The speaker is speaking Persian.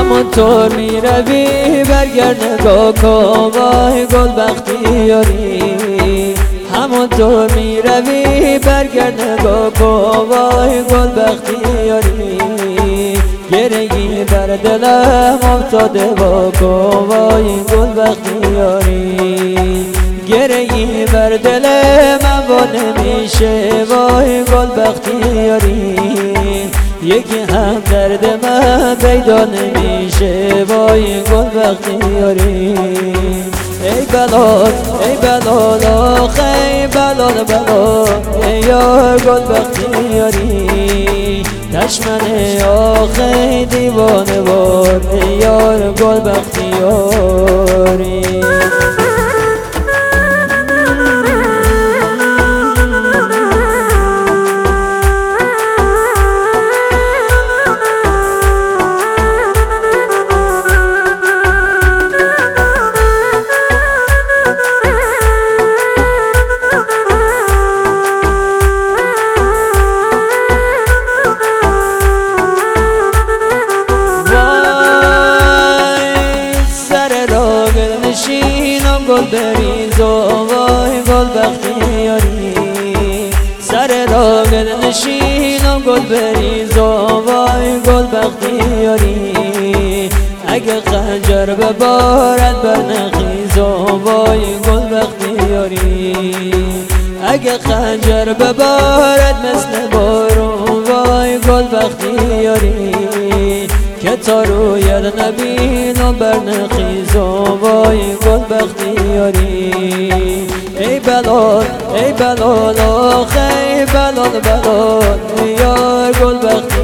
همونطور می روی برگرد نگاه کن وای گل بختیاری. همونطور می روی برگرد نگاه کن وای گل بختیاری. گرگی بر دلم افتاده با کن وای گل بختیاری. گرگی بر دل من با نمیشه وای گل بختیاری. یکی هم درد من پیدا نمیشه وای گل بختیاری. ای بلال ای بلال آخ ای بلال بلال ای یار گل بختیاری. دشمن آخ ای دیوانه وار ای یار گل بختیاری. گل بریز و وای گل بختیاری. سر راه گل نشین و گل بریز و وای گل بختیاری. اگه خنجر ببارد بر نخیز و وای گل بختیاری. اگه خنجر ببارد مثل بارون وای گل بختیاری. که تا رویت نبین و بر نخیز و وای گل بختیاری. ای بلال ای بلال آخ ای بلال بلال ای یار گل بختیاری.